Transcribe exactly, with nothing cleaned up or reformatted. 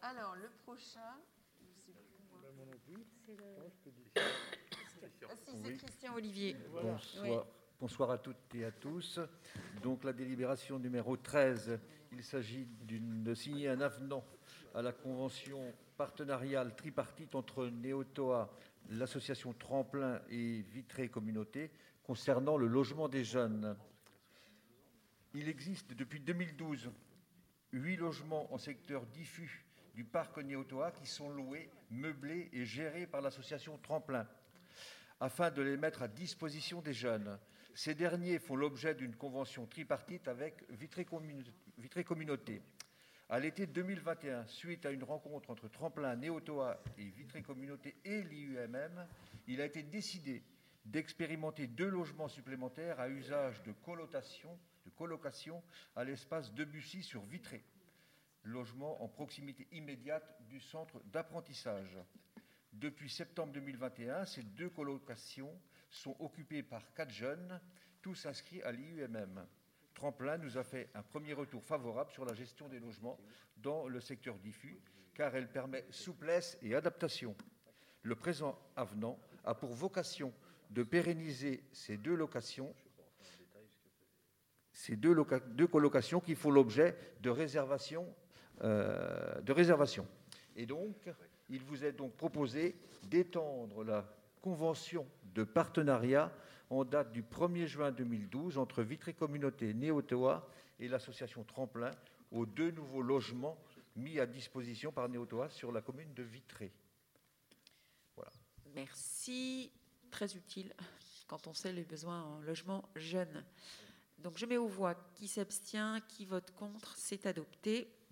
Alors, le prochain, je sais plus moi. C'est le... Ah, si, c'est Oui. Christian Olivier. Bonsoir. Bonsoir à toutes et à tous. Donc la délibération numéro treize, il s'agit d'une- de signer un avenant à la convention partenariale tripartite entre Néotoa, l'association Tremplin et Vitré Communauté concernant le logement des jeunes. Il existe depuis deux mille douze huit logements en secteur diffus du parc Néotoa qui sont loués, meublés et gérés par l'association Tremplin, afin de les mettre à disposition des jeunes. Ces derniers font l'objet d'une convention tripartite avec Vitré Communauté. À l'été deux mille vingt et un, suite à une rencontre entre Tremplin, Néotoa et Vitré Communauté et l'I U M M, il a été décidé d'expérimenter deux logements supplémentaires à usage de colocation, de colocation à l'espace Debussy sur Vitré, logement en proximité immédiate du centre d'apprentissage. Depuis septembre deux mille vingt et un, ces deux colocations sont occupées par quatre jeunes, tous inscrits à l'I U M M. Tremplin nous a fait un premier retour favorable sur la gestion des logements dans le secteur diffus, car elle permet souplesse et adaptation. Le présent avenant a pour vocation de pérenniser ces deux locations, ces deux, loca- deux colocations qui font l'objet de réservations, euh, de réservations. Et donc, il vous est donc proposé d'étendre la convention de partenariat en date du premier juin deux mille douze entre Vitré Communauté Néotoa et l'association Tremplin aux deux nouveaux logements mis à disposition par Néotoa sur la commune de Vitré. Voilà. Merci. Très utile quand on sait les besoins en logement jeune. Donc, je mets aux voix qui s'abstient, qui vote contre. C'est adopté.